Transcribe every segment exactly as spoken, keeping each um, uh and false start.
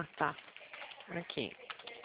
Ah, tá. Aqui.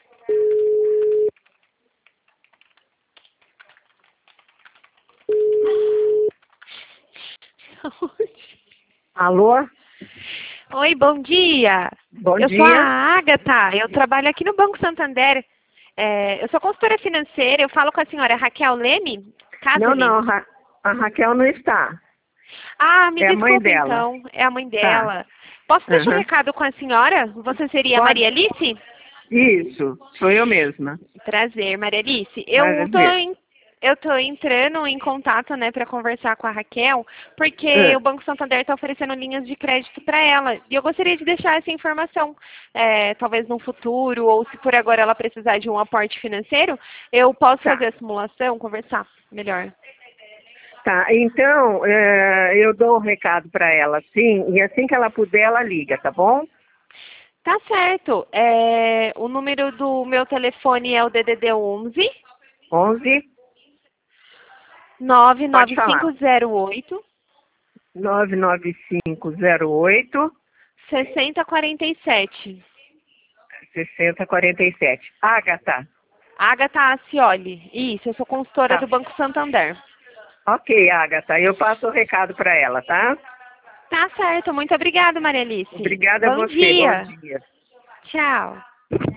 Alô? Oi, bom dia. Bom Eu sou dia. a Agatha, eu trabalho aqui no Banco Santander. É, eu sou consultora financeira, eu falo com a senhora Raquel Leme? Não, Casale. não, Ra- a Raquel não está. Ah, me É a mãe desculpe dela. então, é a mãe Tá. dela. Posso deixar um Aham. recado com a senhora? Você seria a Pode? Maria Alice? Isso, sou eu mesma. Prazer, Maria Alice. Eu tô, Prazer. em, eu tô entrando em contato, né, para conversar com a Raquel, porque Ah, o Banco Santander está oferecendo linhas de crédito para ela. E eu gostaria de deixar essa informação. É, talvez no futuro, ou se por agora ela precisar de um aporte financeiro, eu posso tá. fazer a simulação, conversar melhor. Tá, então eh, eu dou o recado para ela, sim, e assim que ela puder, ela liga, tá bom? Tá certo. É, o número do meu telefone é o D D D onze onze, nove pode nove falar. cinco zero oito nove nove cinco zero oito, seis zero quatro sete. seis zero quatro sete. Agatha. Agatha Acioli. Isso, eu sou consultora do Tá. Banco Santander. Ok, Agatha, eu passo o recado para ela, tá? Tá certo. Muito obrigada, Maria Alice. Obrigada a Bom você, bom dia. dia. Tchau.